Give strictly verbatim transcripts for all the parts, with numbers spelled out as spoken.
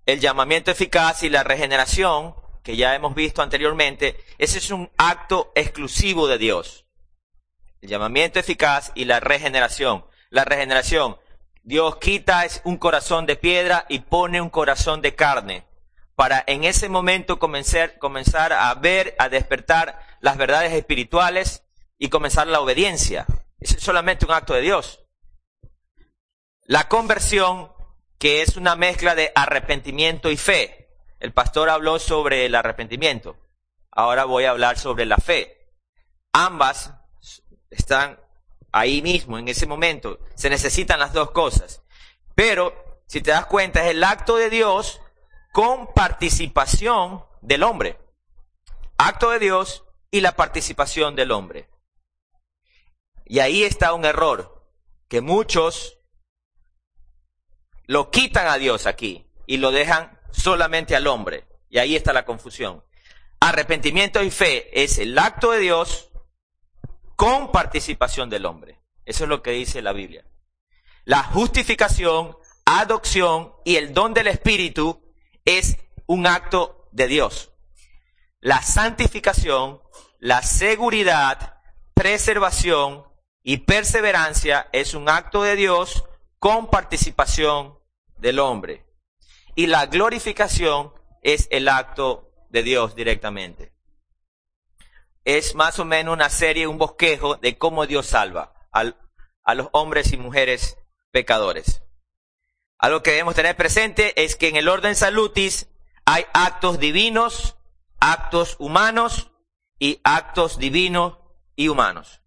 el llamamiento eficaz y la regeneración, que ya hemos visto anteriormente, ese es un acto exclusivo de Dios. El llamamiento eficaz y la regeneración. La regeneración, Dios quita un corazón de piedra y pone un corazón de carne, para en ese momento comenzar, comenzar a ver, a despertar las verdades espirituales y comenzar la obediencia. Es solamente un acto de Dios. La conversión, que es una mezcla de arrepentimiento y fe. El pastor habló sobre el arrepentimiento. Ahora voy a hablar sobre la fe. Ambas están ahí mismo, en ese momento. Se necesitan las dos cosas. Pero, si te das cuenta, es el acto de Dios con participación del hombre. Acto de Dios y la participación del hombre. Y ahí está un error, que muchos lo quitan a Dios aquí y lo dejan solamente al hombre. Y ahí está la confusión. Arrepentimiento y fe es el acto de Dios con participación del hombre. Eso es lo que dice la Biblia. La justificación, adopción y el don del Espíritu es un acto de Dios. La santificación, la seguridad, preservación y perseverancia es un acto de Dios con participación del hombre. Y la glorificación es el acto de Dios directamente. Es más o menos una serie, un bosquejo de cómo Dios salva al, a los hombres y mujeres pecadores. Algo que debemos tener presente es que en el orden salutis hay actos divinos, actos humanos y actos divinos y humanos.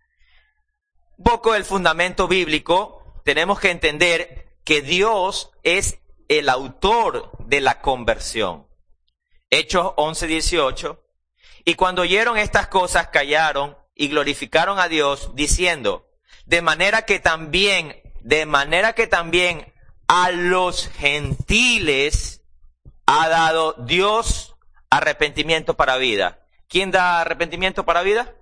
Un poco el fundamento bíblico, tenemos que entender que Dios es el autor de la conversión. Hechos once dieciocho. Y cuando oyeron estas cosas, callaron y glorificaron a Dios, diciendo, de manera que también, de manera que también a los gentiles ha dado Dios arrepentimiento para vida. ¿Quién da arrepentimiento para vida?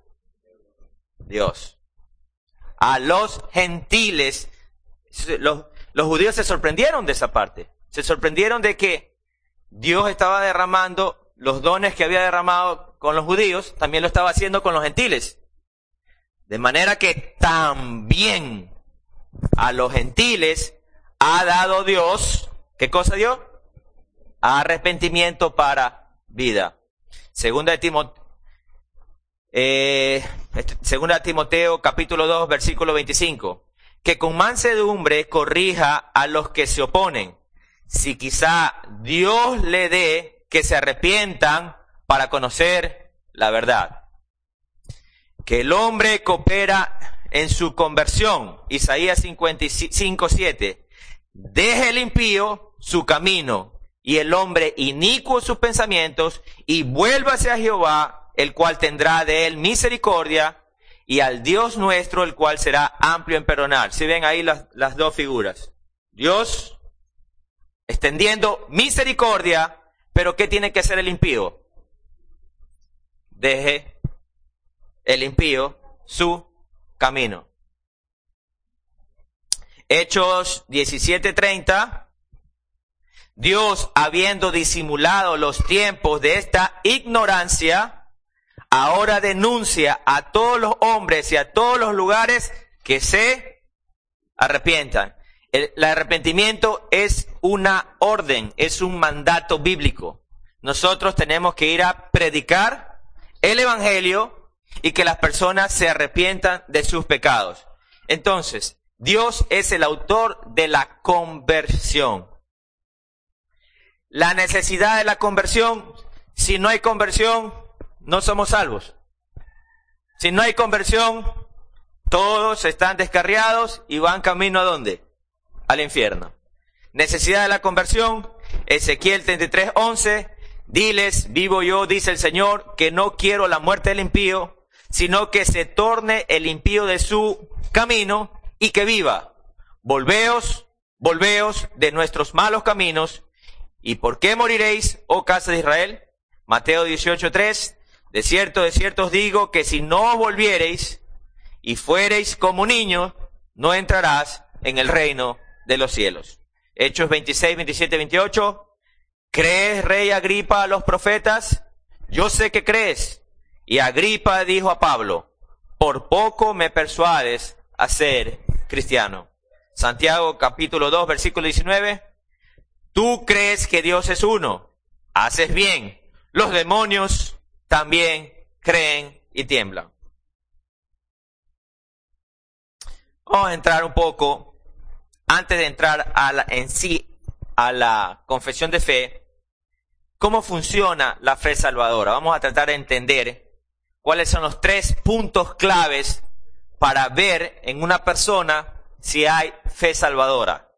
Dios. A los gentiles, los, los judíos se sorprendieron de esa parte. Se sorprendieron de que Dios estaba derramando los dones que había derramado con los judíos, también lo estaba haciendo con los gentiles. De manera que también a los gentiles ha dado Dios, ¿qué cosa dio? Arrepentimiento para vida. Segunda de Timoteo, eh, segunda de Timoteo capítulo dos versículo veinticinco. Que con mansedumbre corrija a los que se oponen, si quizá Dios le dé que se arrepientan para conocer la verdad. Que el hombre coopera en su conversión. Isaías cincuenta y cinco siete. Deje el impío su camino y el hombre inicuo sus pensamientos y vuélvase a Jehová, el cual tendrá de él misericordia, y al Dios nuestro, el cual será amplio en perdonar. ¿Sí ven ahí las, las dos figuras? Dios extendiendo misericordia, pero ¿qué tiene que hacer el impío? Deje el impío su camino. Hechos diecisiete treinta. Dios, habiendo disimulado los tiempos de esta ignorancia, ahora denuncia a todos los hombres y a todos los lugares que se arrepientan. El, el arrepentimiento es una orden, es un mandato bíblico. Nosotros tenemos que ir a predicar el evangelio y que las personas se arrepientan de sus pecados. Entonces, Dios es el autor de la conversión. La necesidad de la conversión, si no hay conversión, no somos salvos. Si no hay conversión, todos están descarriados y van camino ¿a dónde? Al infierno. Necesidad de la conversión, Ezequiel treinta y tres once, diles, vivo yo, dice el Señor, que no quiero la muerte del impío, sino que se torne el impío de su camino y que viva. Volveos, volveos de nuestros malos caminos. ¿Y por qué moriréis, oh casa de Israel? Mateo dieciocho tres, de cierto, de cierto os digo que si no os volviereis y fuereis como niños, no entrarás en el reino de los cielos. Hechos veintiséis, veintisiete, veintiocho, ¿Crees, rey Agripa, a los profetas? Yo sé que crees. Y Agripa dijo a Pablo, por poco me persuades a ser cristiano. Santiago capítulo dos, versículo diecinueve. Tú crees que Dios es uno. Haces bien. Los demonios también creen y tiemblan. Vamos a entrar un poco, antes de entrar a la, en sí a la confesión de fe, cómo funciona la fe salvadora. Vamos a tratar de entender cuáles son los tres puntos claves para ver en una persona si hay fe salvadora.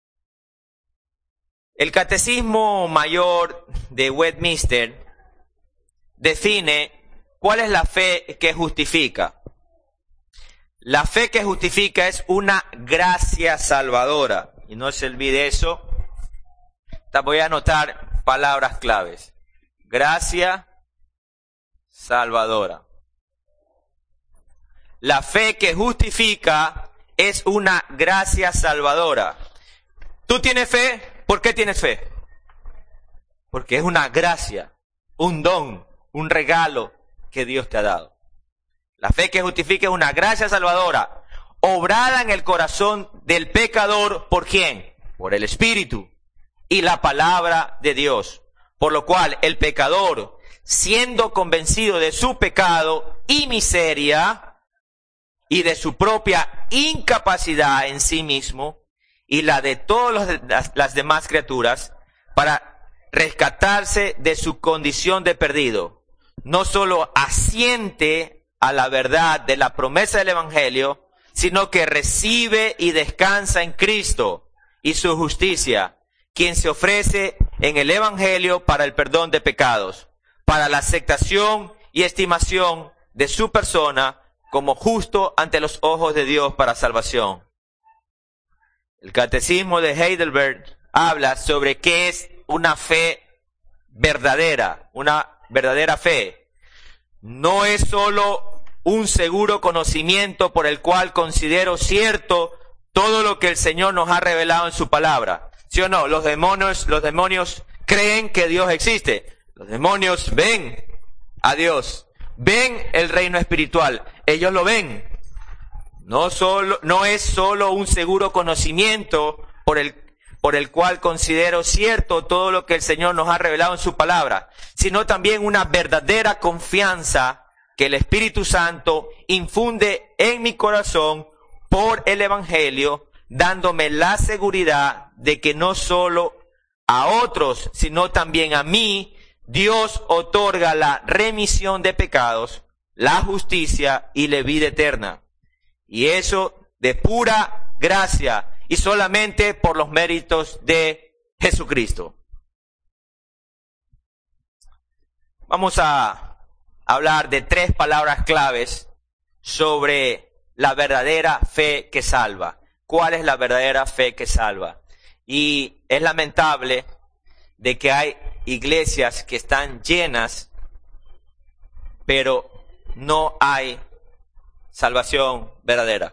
El Catecismo Mayor de Westminster define cuál es la fe que justifica. La fe que justifica es una gracia salvadora. Y no se olvide eso. Voy a anotar palabras claves. Gracia salvadora. La fe que justifica es una gracia salvadora. ¿Tú tienes fe? ¿Por qué tienes fe? Porque es una gracia, un don, un regalo que Dios te ha dado. La fe que justifica es una gracia salvadora, obrada en el corazón del pecador, ¿por quién? Por el Espíritu y la palabra de Dios. Por lo cual el pecador, siendo convencido de su pecado y miseria y de su propia incapacidad en sí mismo y la de todas las, las demás criaturas, para rescatarse de su condición de perdido, no solo asiente a la verdad de la promesa del Evangelio, sino que recibe y descansa en Cristo y su justicia, quien se ofrece en el Evangelio para el perdón de pecados, para la aceptación y estimación de su persona como justo ante los ojos de Dios para salvación. El Catecismo de Heidelberg habla sobre qué es una fe verdadera, una verdadera fe. No es solo un seguro conocimiento por el cual considero cierto todo lo que el Señor nos ha revelado en su palabra. ¿Sí o no? Los demonios, los demonios creen que Dios existe. Los demonios ven a Dios, ven el reino espiritual. Ellos lo ven. No solo, no es solo un seguro conocimiento por el por el cual considero cierto todo lo que el Señor nos ha revelado en su palabra, sino también una verdadera confianza que el Espíritu Santo infunde en mi corazón por el Evangelio, dándome la seguridad de que no solo a otros, sino también a mí, Dios otorga la remisión de pecados, la justicia y la vida eterna. Y eso de pura gracia, y solamente por los méritos de Jesucristo. Vamos a hablar de tres palabras claves sobre la verdadera fe que salva. ¿Cuál es la verdadera fe que salva? Y es lamentable de que hay iglesias que están llenas, pero no hay salvación verdadera.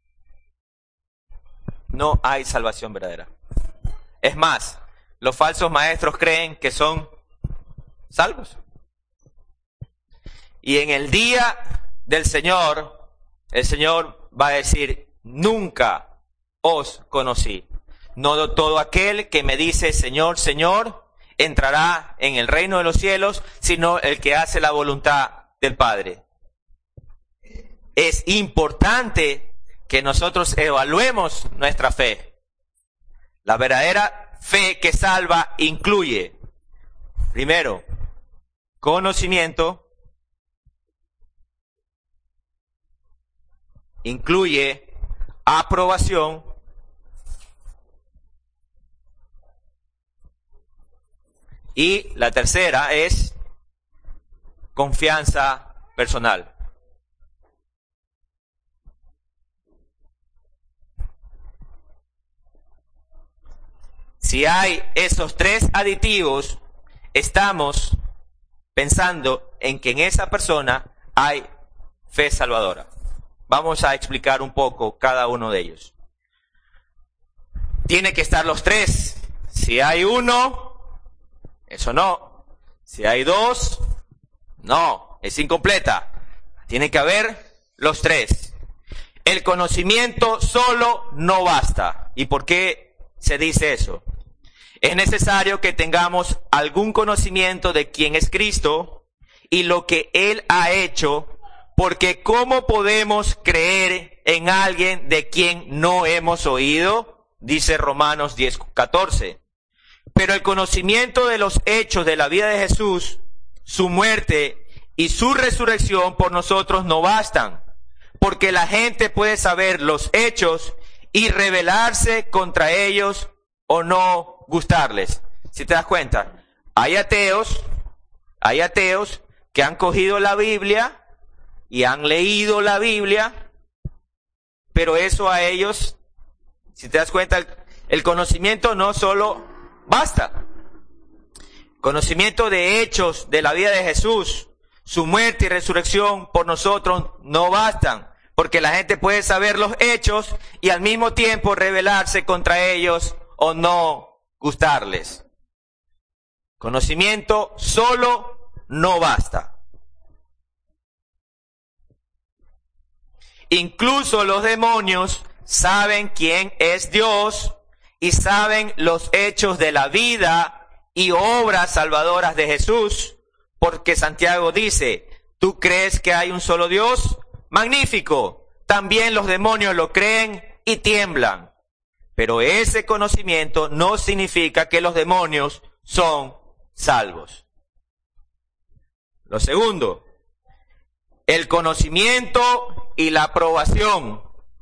No hay salvación verdadera. Es más, los falsos maestros creen que son salvos. Y en el día del Señor, el Señor va a decir, nunca os conocí. No todo aquel que me dice, Señor, Señor, entrará en el reino de los cielos, sino el que hace la voluntad del Padre. Es importante que nosotros evaluemos nuestra fe. La verdadera fe que salva incluye, primero, conocimiento, incluye aprobación, y la tercera es confianza personal. Si hay esos tres aditivos, estamos pensando en que en esa persona hay fe salvadora. Vamos a explicar un poco cada uno de ellos. Tiene que estar los tres. Si hay uno, Eso no. Si hay dos, no, es incompleta. Tiene que haber los tres. El conocimiento solo no basta. ¿Y por qué se dice eso? Es necesario que tengamos algún conocimiento de quién es Cristo y lo que Él ha hecho, porque ¿cómo podemos creer en alguien de quien no hemos oído? Dice Romanos diez, catorce. Pero el conocimiento de los hechos de la vida de Jesús, su muerte y su resurrección por nosotros no bastan, porque la gente puede saber los hechos y rebelarse contra ellos o no gustarles. Si te das cuenta, hay ateos, hay ateos que han cogido la Biblia y han leído la Biblia, pero eso a ellos, si te das cuenta, el, el conocimiento no solo basta. Conocimiento de hechos de la vida de Jesús, su muerte y resurrección por nosotros no bastan, porque la gente puede saber los hechos y al mismo tiempo rebelarse contra ellos o no gustarles. Conocimiento solo no basta. Incluso los demonios saben quién es Dios y saben los hechos de la vida y obras salvadoras de Jesús, porque Santiago dice, ¿tú crees que hay un solo Dios? Magnífico. También los demonios lo creen y tiemblan. Pero ese conocimiento no significa que los demonios son salvos. Lo segundo, el conocimiento y la aprobación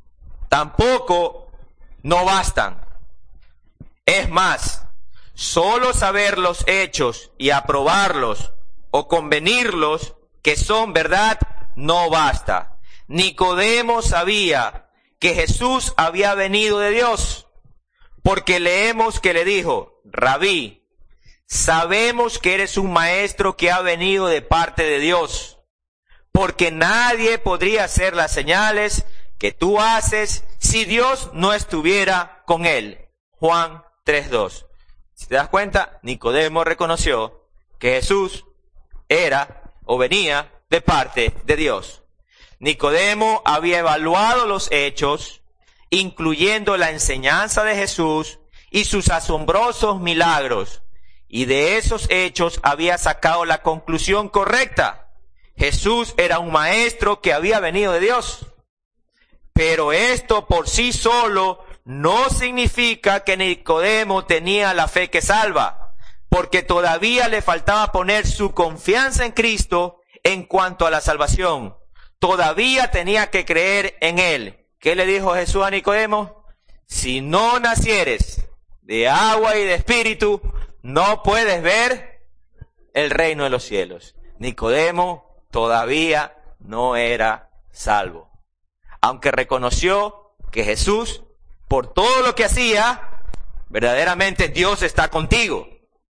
tampoco no bastan. Es más, solo saber los hechos y aprobarlos o convenirlos que son verdad no basta. Nicodemo sabía que Jesús había venido de Dios, porque leemos que le dijo, Rabí, sabemos que eres un maestro que ha venido de parte de Dios, porque nadie podría hacer las señales que tú haces si Dios no estuviera con él. Juan tres dos. Si te das cuenta, Nicodemo reconoció que Jesús era o venía de parte de Dios. Nicodemo había evaluado los hechos, incluyendo la enseñanza de Jesús y sus asombrosos milagros, y de esos hechos había sacado la conclusión correcta. Jesús era un maestro que había venido de Dios. Pero esto por sí solo no significa que Nicodemo tenía la fe que salva, porque todavía le faltaba poner su confianza en Cristo en cuanto a la salvación. Todavía tenía que creer en Él. ¿Qué le dijo Jesús a Nicodemo? Si no nacieres de agua y de espíritu, no puedes ver el reino de los cielos. Nicodemo todavía no era salvo, aunque reconoció que Jesús, por todo lo que hacía, verdaderamente Dios está contigo.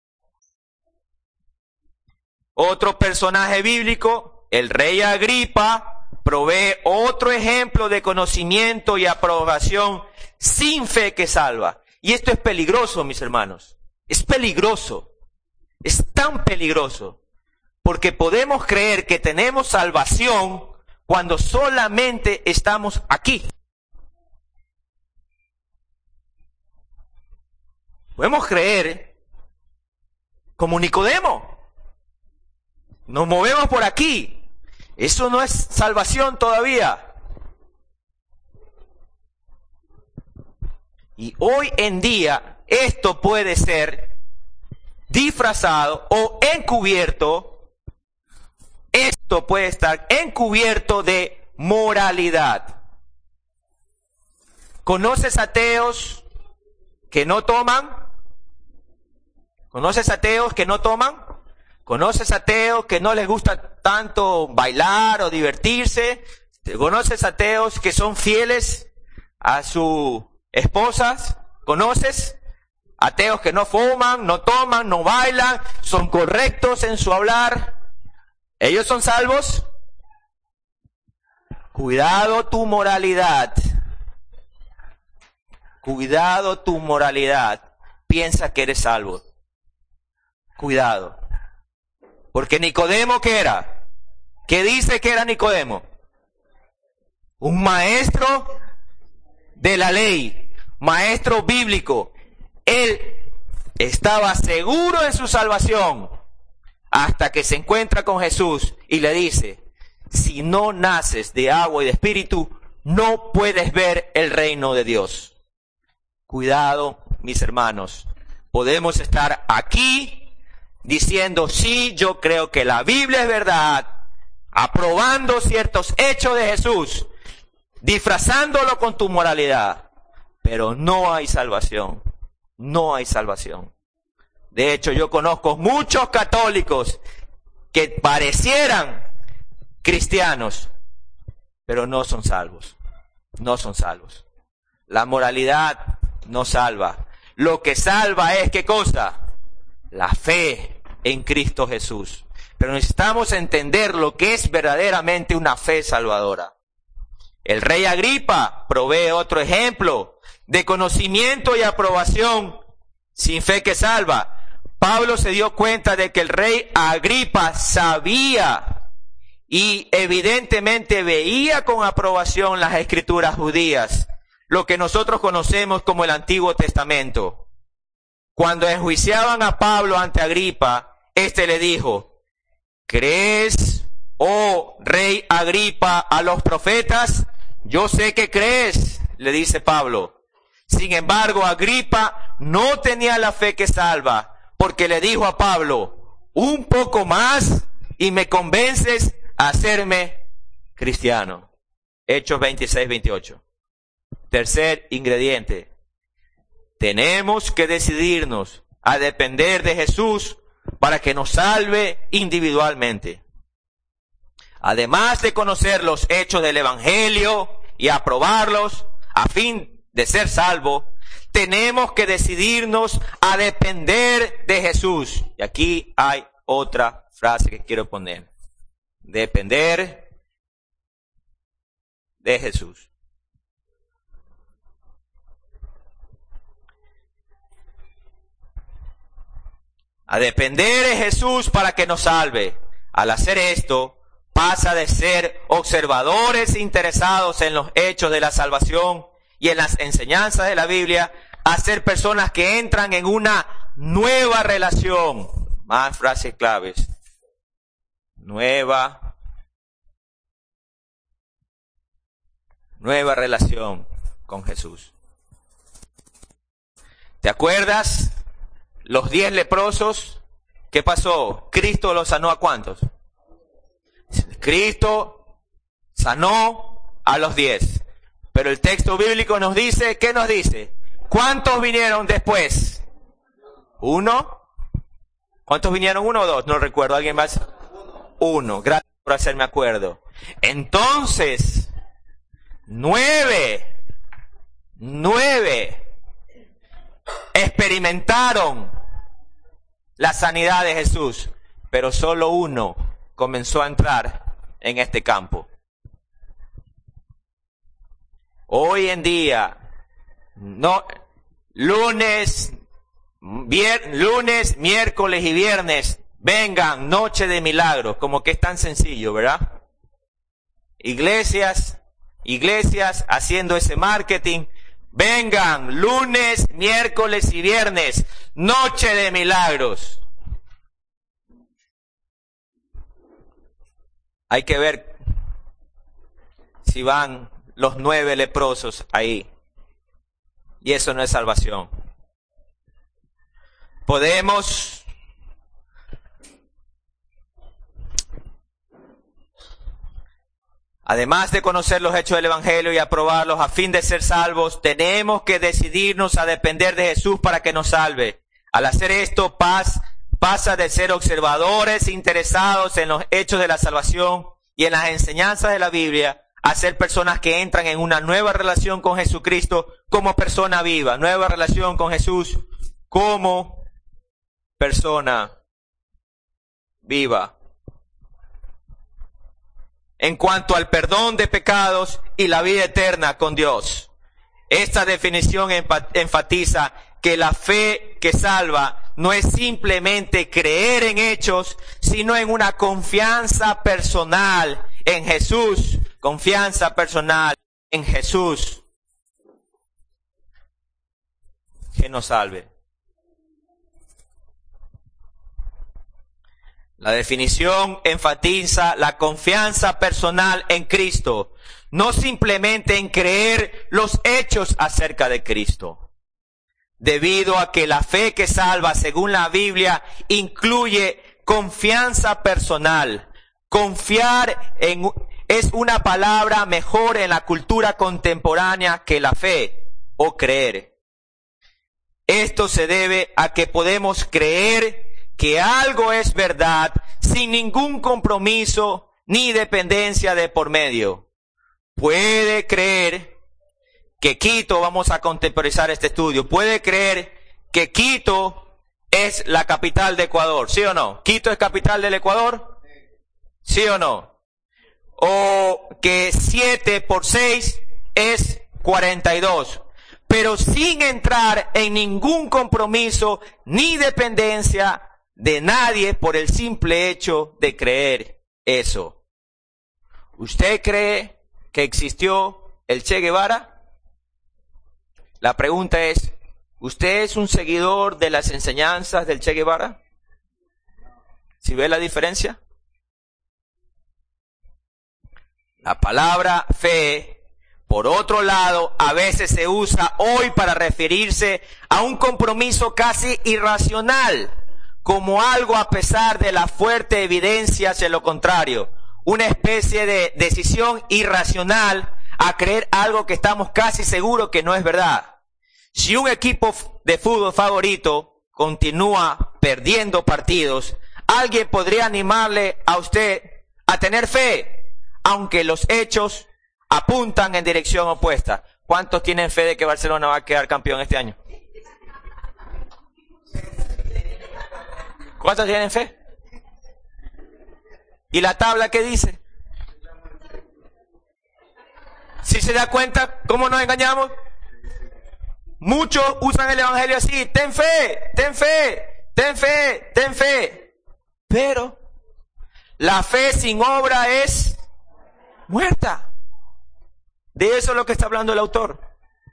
Otro personaje bíblico, el rey Agripa, provee otro ejemplo de conocimiento y aprobación sin fe que salva. Y esto es peligroso, mis hermanos. Es peligroso. Es tan peligroso. Porque podemos creer que tenemos salvación cuando solamente estamos aquí. Podemos creer como Nicodemo. Nos movemos por aquí. Eso no es salvación todavía. Y hoy en día esto puede ser disfrazado o encubierto. Esto puede estar encubierto de moralidad. ¿Conoces ateos que no toman? ¿Conoces ateos que no toman? ¿Conoces ateos que no les gusta tanto bailar o divertirse? ¿Conoces ateos que son fieles a sus esposas? ¿Conoces ateos que no fuman, no toman, no bailan, son correctos en su hablar? ¿Ellos son salvos? Cuidado tu moralidad. Cuidado tu moralidad. Piensa que eres salvo. Cuidado. Porque Nicodemo, ¿qué era? ¿Qué dice que era Nicodemo? Un maestro de la ley, maestro bíblico. Él estaba seguro en su salvación hasta que se encuentra con Jesús y le dice, si no naces de agua y de espíritu, no puedes ver el reino de Dios. Cuidado, mis hermanos. Podemos estar aquí diciendo, sí, yo creo que la Biblia es verdad, aprobando ciertos hechos de Jesús, disfrazándolo con tu moralidad, pero no hay salvación, no hay salvación. De hecho, yo conozco muchos católicos que parecieran cristianos, pero no son salvos, no son salvos. La moralidad no salva. Lo que salva es, ¿qué cosa? La fe en Cristo Jesús. Pero necesitamos entender lo que es verdaderamente una fe salvadora. El rey Agripa provee otro ejemplo de conocimiento y aprobación sin fe que salva. Pablo se dio cuenta de que el rey Agripa sabía y evidentemente veía con aprobación las escrituras judías, lo que nosotros conocemos como el Antiguo Testamento. Cuando enjuiciaban a Pablo ante Agripa, éste le dijo, ¿crees, oh rey Agripa, a los profetas? Yo sé que crees, le dice Pablo. Sin embargo, Agripa no tenía la fe que salva, porque le dijo a Pablo, un poco más y me convences a hacerme cristiano. Hechos veintiséis, veintiocho. Tercer ingrediente. Tenemos que decidirnos a depender de Jesús para que nos salve individualmente. Además de conocer los hechos del Evangelio y aprobarlos a fin de ser salvo, tenemos que decidirnos a depender de Jesús. Y aquí hay otra frase que quiero poner. Depender de Jesús. A depender de Jesús para que nos salve. Al hacer esto, pasa de ser observadores interesados en los hechos de la salvación y en las enseñanzas de la Biblia, a ser personas que entran en una nueva relación. Más frases claves. Nueva, nueva relación con Jesús. ¿Te acuerdas? Los diez leprosos, ¿qué pasó? Cristo los sanó ¿a cuántos? Cristo sanó a los diez. Pero el texto bíblico nos dice, ¿qué nos dice? ¿Cuántos vinieron después? ¿Uno? ¿Cuántos vinieron? ¿Uno o dos? No recuerdo. ¿Alguien más? Uno. Gracias por hacerme acuerdo. Entonces, nueve, nueve experimentaron la sanidad de Jesús, pero solo uno comenzó a entrar en este campo. Hoy en día, no, lunes, vier, lunes, miércoles y viernes, vengan, noche de milagros, como que es tan sencillo, ¿verdad? Iglesias, iglesias haciendo ese marketing. Vengan, lunes, miércoles y viernes, noche de milagros. Hay que ver si van los nueve leprosos ahí. Y eso no es salvación. Podemos además de conocer los hechos del Evangelio y aprobarlos a fin de ser salvos, tenemos que decidirnos a depender de Jesús para que nos salve. Al hacer esto, paz, pasa de ser observadores interesados en los hechos de la salvación y en las enseñanzas de la Biblia, a ser personas que entran en una nueva relación con Jesucristo como persona viva, nueva relación con Jesús como persona viva. En cuanto al perdón de pecados y la vida eterna con Dios. Esta definición enfatiza que la fe que salva no es simplemente creer en hechos, sino en una confianza personal en Jesús. Confianza personal en Jesús. Que nos salve. La definición enfatiza la confianza personal en Cristo, no simplemente en creer los hechos acerca de Cristo. Debido a que la fe que salva, según la Biblia, incluye confianza personal. Confiar en, es una palabra mejor en la cultura contemporánea que la fe o creer. Esto se debe a que podemos creer que algo es verdad sin ningún compromiso ni dependencia de por medio. Puede creer que Quito, vamos a contemporizar este estudio, puede creer que Quito es la capital de Ecuador, ¿sí o no? ¿Quito es capital del Ecuador? ¿Sí o no? O que siete por seis es cuarenta y dos. Pero sin entrar en ningún compromiso ni dependencia de nadie por el simple hecho de creer eso. ¿Usted cree que existió el Che Guevara? La pregunta es, ¿usted es un seguidor de las enseñanzas del Che Guevara? ¿Sí ve la diferencia? La palabra fe, por otro lado, a veces se usa hoy para referirse a un compromiso casi irracional, como algo a pesar de la fuerte evidencia hacia lo contrario, una especie de decisión irracional a creer algo que estamos casi seguros que no es verdad. Si un equipo de fútbol favorito continúa perdiendo partidos, alguien podría animarle a usted a tener fe, aunque los hechos apuntan en dirección opuesta. ¿Cuántos tienen fe de que Barcelona va a quedar campeón este año? ¿Cuántos tienen fe? ¿Y la tabla qué dice? Si se da cuenta cómo nos engañamos, muchos usan el evangelio así: ten fe, ten fe, ten fe, ten fe. Pero la fe sin obra es muerta. De eso es lo que está hablando el autor.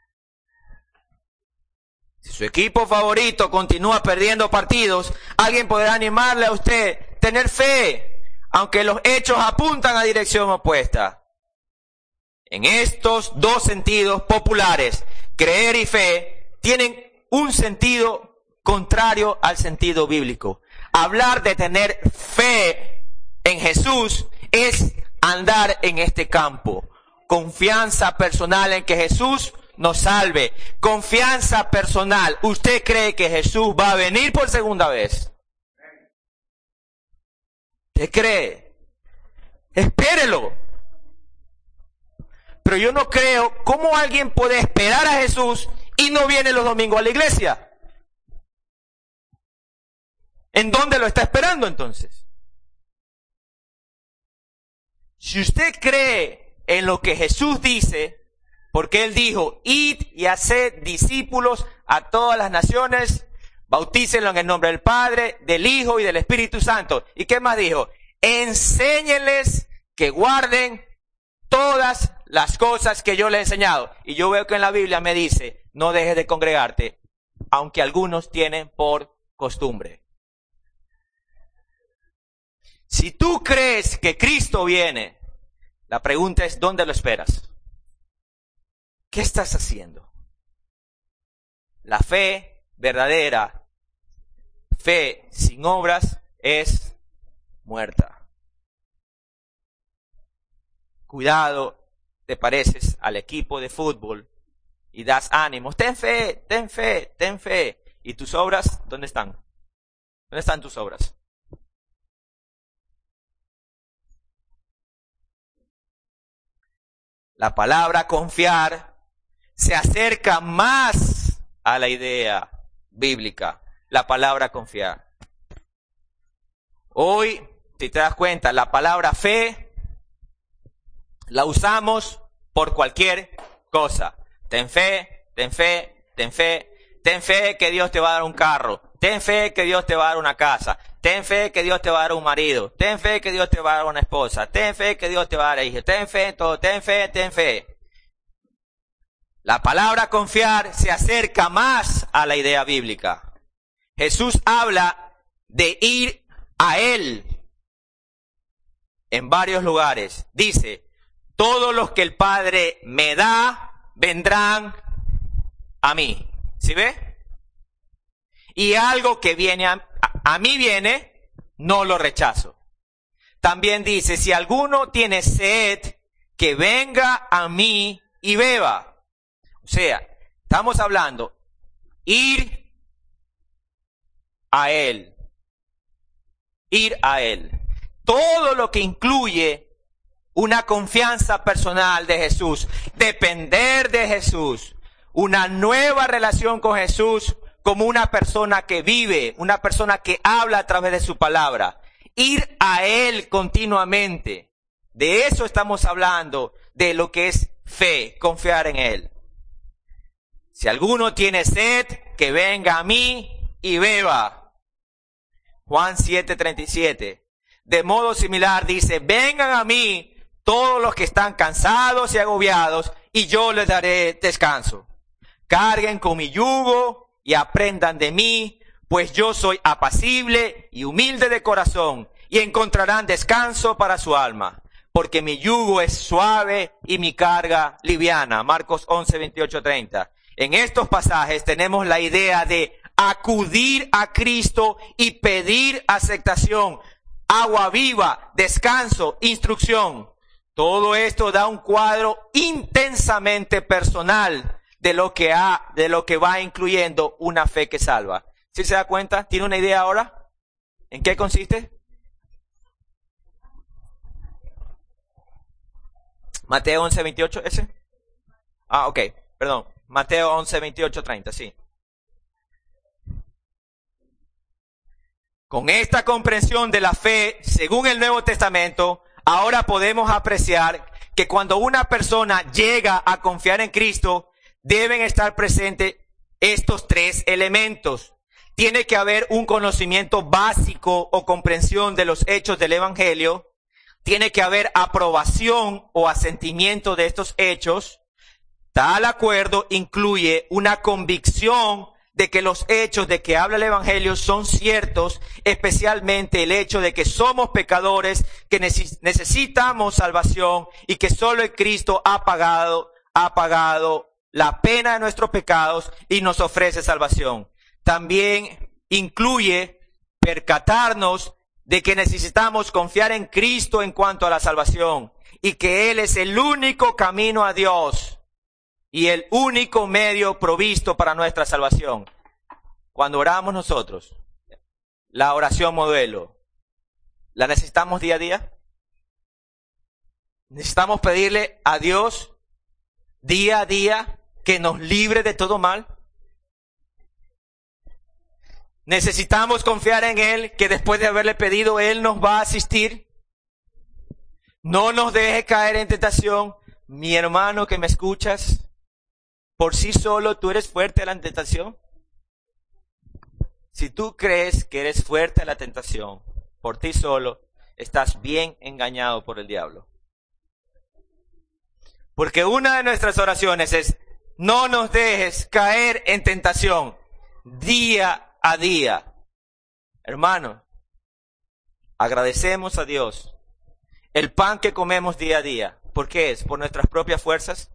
Si su equipo favorito continúa perdiendo partidos, alguien podrá animarle a usted a tener fe, aunque los hechos apuntan a dirección opuesta. En estos dos sentidos populares, creer y fe, tienen un sentido contrario al sentido bíblico. Hablar de tener fe en Jesús es andar en este campo. Confianza personal en que Jesús nos salve. Confianza personal. ¿Usted cree que Jesús va a venir por segunda vez? ¿Usted cree? Espérelo. Pero yo no creo cómo alguien puede esperar a Jesús y no viene los domingos a la iglesia. ¿En dónde lo está esperando entonces? Si usted cree en lo que Jesús dice, porque Él dijo, id y haced discípulos a todas las naciones, bautícenlo en el nombre del Padre, del Hijo y del Espíritu Santo. ¿Y qué más dijo? Enséñenles que guarden todas las cosas que yo les he enseñado. Y yo veo que en la Biblia me dice, no dejes de congregarte, aunque algunos tienen por costumbre. Si tú crees que Cristo viene, la pregunta es, ¿dónde lo esperas? ¿Qué estás haciendo? La fe verdadera, fe sin obras, es muerta. Cuidado, te pareces al equipo de fútbol y das ánimos. Ten fe, ten fe, ten fe. ¿Y tus obras, dónde están? ¿Dónde están tus obras? La palabra confiar se acerca más a la idea bíblica. La palabra confiar. Hoy, si te das cuenta, la palabra fe la usamos por cualquier cosa. Ten fe, ten fe, ten fe, ten fe que Dios te va a dar un carro. Ten fe que Dios te va a dar una casa. Ten fe que Dios te va a dar un marido. Ten fe que Dios te va a dar una esposa. Ten fe que Dios te va a dar hijos. Ten fe en todo. Ten fe, ten fe. La palabra confiar se acerca más a la idea bíblica. Jesús habla de ir a Él en varios lugares. Dice, todos los que el Padre me da, vendrán a mí. ¿Sí ve? Y algo que viene a, a, a mí viene, no lo rechazo. También dice, si alguno tiene sed, que venga a mí y beba. O sea, estamos hablando, ir a Él. Ir a Él. Todo lo que incluye una confianza personal de Jesús, depender de Jesús, una nueva relación con Jesús como una persona que vive, una persona que habla a través de su palabra. Ir a Él continuamente. De eso estamos hablando, de lo que es fe, confiar en Él. Si alguno tiene sed, que venga a mí y beba. Juan siete treinta y siete. De modo similar dice, vengan a mí todos los que están cansados y agobiados, y yo les daré descanso. Carguen con mi yugo y aprendan de mí, pues yo soy apacible y humilde de corazón, y encontrarán descanso para su alma, porque mi yugo es suave y mi carga liviana. Marcos once, veintiocho, treinta. En estos pasajes tenemos la idea de acudir a Cristo y pedir aceptación, agua viva, descanso, instrucción. Todo esto da un cuadro intensamente personal de lo que ha, de lo que va incluyendo una fe que salva. ¿Sí se da cuenta? ¿Tiene una idea ahora? ¿En qué consiste? Mateo once, veintiocho, ¿ese? Ah, ok, perdón. Mateo once, veintiocho, treinta, sí. Con esta comprensión de la fe, según el Nuevo Testamento, ahora podemos apreciar que cuando una persona llega a confiar en Cristo, deben estar presentes estos tres elementos. Tiene que haber un conocimiento básico o comprensión de los hechos del Evangelio. Tiene que haber aprobación o asentimiento de estos hechos. Tal acuerdo incluye una convicción de que los hechos de que habla el Evangelio son ciertos, especialmente el hecho de que somos pecadores, que necesitamos salvación y que solo el Cristo ha pagado, ha pagado la pena de nuestros pecados y nos ofrece salvación. También incluye percatarnos de que necesitamos confiar en Cristo en cuanto a la salvación y que Él es el único camino a Dios y el único medio provisto para nuestra salvación. Cuando oramos nosotros, la oración modelo, ¿la necesitamos día a día? ¿Necesitamos pedirle a Dios día a día que nos libre de todo mal? ¿Necesitamos confiar en Él que después de haberle pedido, Él nos va a asistir? No nos deje caer en tentación. Mi hermano que me escuchas, por sí solo tú eres fuerte a la tentación. Si tú crees que eres fuerte a la tentación, por ti solo, estás bien engañado por el diablo. Porque una de nuestras oraciones es, no nos dejes caer en tentación día a día. Hermano, agradecemos a Dios el pan que comemos día a día. ¿Por qué es? ¿Por nuestras propias fuerzas?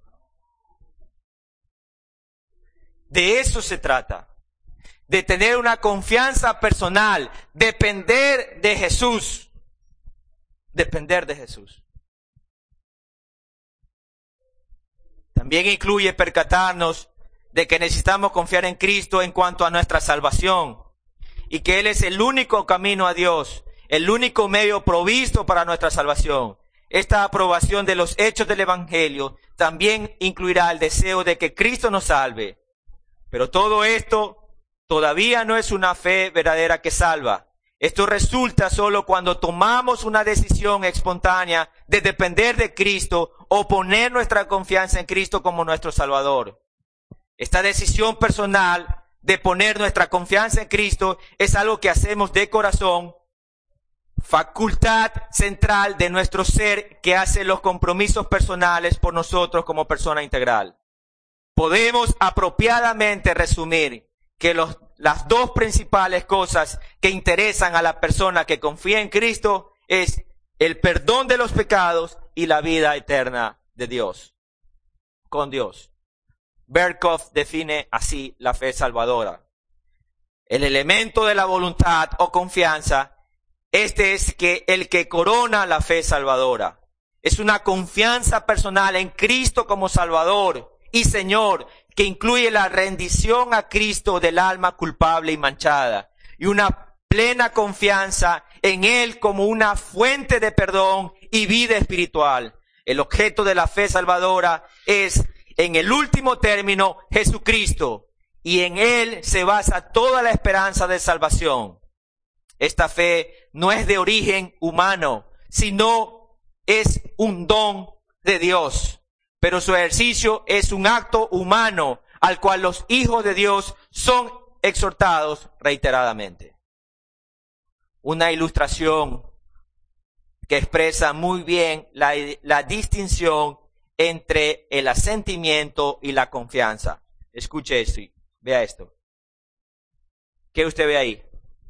De eso se trata. De tener una confianza personal. Depender de Jesús. Depender de Jesús. También incluye percatarnos de que necesitamos confiar en Cristo en cuanto a nuestra salvación. Y que Él es el único camino a Dios. El único medio provisto para nuestra salvación. Esta aprobación de los hechos del Evangelio también incluirá el deseo de que Cristo nos salve. Pero todo esto todavía no es una fe verdadera que salva. Esto resulta solo cuando tomamos una decisión espontánea de depender de Cristo o poner nuestra confianza en Cristo como nuestro Salvador. Esta decisión personal de poner nuestra confianza en Cristo es algo que hacemos de corazón, facultad central de nuestro ser que hace los compromisos personales por nosotros como persona integral. Podemos apropiadamente resumir que los, las dos principales cosas que interesan a la persona que confía en Cristo es el perdón de los pecados y la vida eterna de Dios, con Dios. Berkhoff define así la fe salvadora. El elemento de la voluntad o confianza, este es que el que corona la fe salvadora. Es una confianza personal en Cristo como Salvador y Señor, que incluye la rendición a Cristo del alma culpable y manchada, y una plena confianza en Él como una fuente de perdón y vida espiritual. El objeto de la fe salvadora es, en el último término, Jesucristo, y en Él se basa toda la esperanza de salvación. Esta fe no es de origen humano, sino es un don de Dios. Pero su ejercicio es un acto humano al cual los hijos de Dios son exhortados reiteradamente. Una ilustración que expresa muy bien la, la distinción entre el asentimiento y la confianza. Escuche esto y vea esto. ¿Qué usted ve ahí?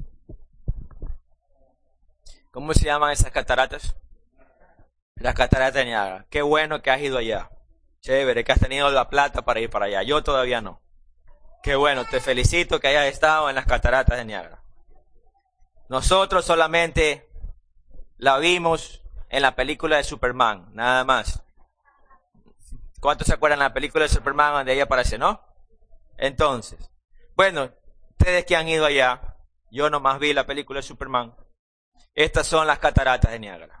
¿Cómo se llaman esas cataratas? Las cataratas de Niágara. Qué bueno que has ido allá. Chévere, que has tenido la plata para ir para allá. Yo todavía no. Qué bueno, te felicito que hayas estado en las cataratas de Niágara. Nosotros solamente la vimos en la película de Superman, nada más. ¿Cuántos se acuerdan de la película de Superman donde ella aparece, no? Entonces, bueno, ustedes que han ido allá, yo nomás vi la película de Superman. Estas son las cataratas de Niágara.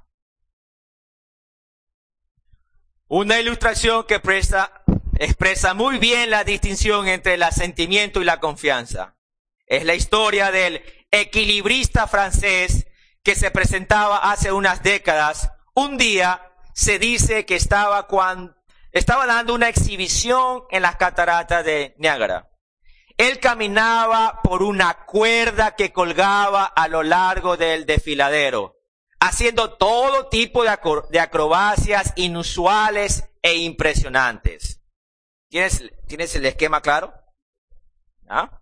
Una ilustración que expresa, expresa muy bien la distinción entre el asentimiento y la confianza. Es la historia del equilibrista francés que se presentaba hace unas décadas. Un día se dice que estaba, cuando, estaba dando una exhibición en las cataratas de Niágara. Él caminaba por una cuerda que colgaba a lo largo del desfiladero, haciendo todo tipo de, acro- de acrobacias inusuales e impresionantes. ¿Tienes, ¿Tienes el esquema claro? ¿Ah?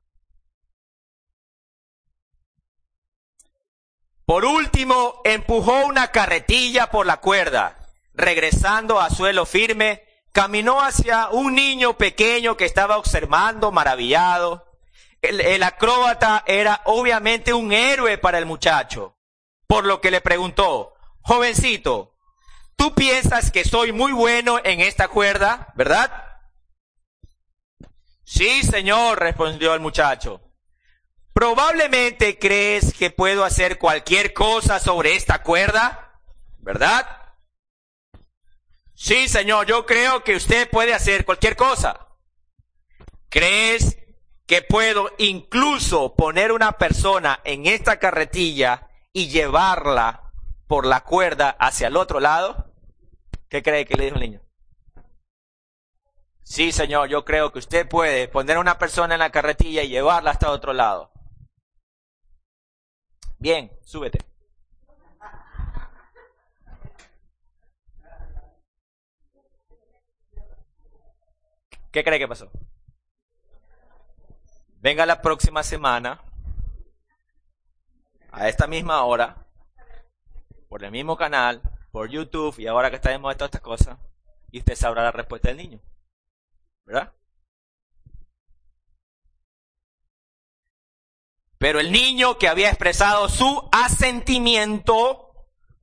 Por último, empujó una carretilla por la cuerda. Regresando a suelo firme, caminó hacia un niño pequeño que estaba observando maravillado. El, el acróbata era obviamente un héroe para el muchacho, por lo que le preguntó: jovencito, ¿tú piensas que soy muy bueno en esta cuerda, verdad? Sí, señor, respondió el muchacho. Probablemente crees que puedo hacer cualquier cosa sobre esta cuerda, ¿verdad? Sí, señor, yo creo que usted puede hacer cualquier cosa. ¿Crees que puedo incluso poner una persona en esta carretilla y llevarla por la cuerda hacia el otro lado? ¿Qué cree que le dijo el niño? Sí, señor, yo creo que usted puede poner a una persona en la carretilla y llevarla hasta otro lado. Bien, súbete. ¿Qué cree que pasó? Venga la próxima semana, a esta misma hora, por el mismo canal, por YouTube, y ahora que estamos en todas estas cosas, y usted sabrá la respuesta del niño. ¿Verdad? Pero el niño que había expresado su asentimiento